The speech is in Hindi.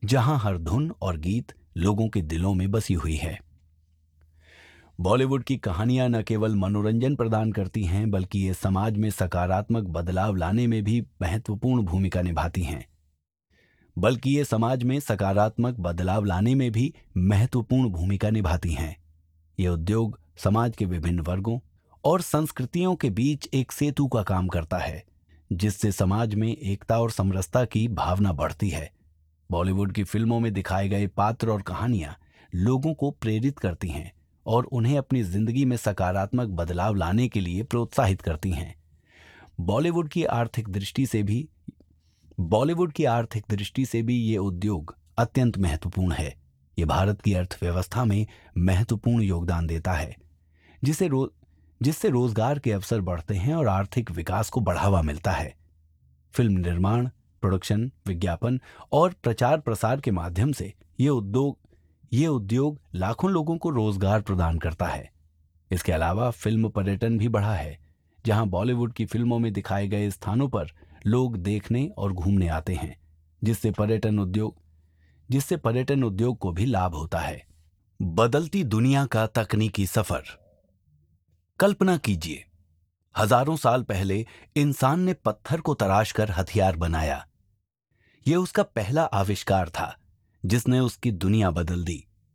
जहां हर धुन और गीत लोगों के दिलों में बसी हुई है। बॉलीवुड की कहानियां न केवल मनोरंजन प्रदान करती हैं, बल्कि ये समाज में सकारात्मक बदलाव लाने में भी महत्वपूर्ण भूमिका निभाती हैं। बल्कि ये समाज में सकारात्मक बदलाव लाने में भी महत्वपूर्ण भूमिका निभाती हैं। ये उद्योग समाज के विभिन्न वर्गों और संस्कृतियों के बीच एक सेतु का काम करता है, जिससे समाज में एकता और समरसता की भावना बढ़ती है। बॉलीवुड की फिल्मों में दिखाए गए पात्र और कहानियां लोगों को प्रेरित करती हैं और उन्हें अपनी जिंदगी में सकारात्मक बदलाव लाने के लिए प्रोत्साहित करती हैं। बॉलीवुड की आर्थिक दृष्टि से भी बॉलीवुड की आर्थिक दृष्टि से भी ये उद्योग अत्यंत महत्वपूर्ण है। ये भारत की अर्थव्यवस्था में महत्वपूर्ण योगदान देता है, जिसे रो जिससे रोजगार के अवसर बढ़ते हैं और आर्थिक विकास को बढ़ावा मिलता है। फिल्म निर्माण, प्रोडक्शन, विज्ञापन और प्रचार प्रसार के माध्यम से ये उद्योग लाखों लोगों को रोजगार प्रदान करता है। इसके अलावा फिल्म पर्यटन भी बढ़ा है, जहां बॉलीवुड की फिल्मों में दिखाए गए स्थानों पर लोग देखने और घूमने आते हैं, जिससे पर्यटन उद्योग को भी लाभ होता है। बदलती दुनिया का तकनीकी सफर। कल्पना कीजिए, हजारों साल पहले इंसान ने पत्थर को तराश कर हथियार बनाया। यह उसका पहला आविष्कार था, जिसने उसकी दुनिया बदल दी।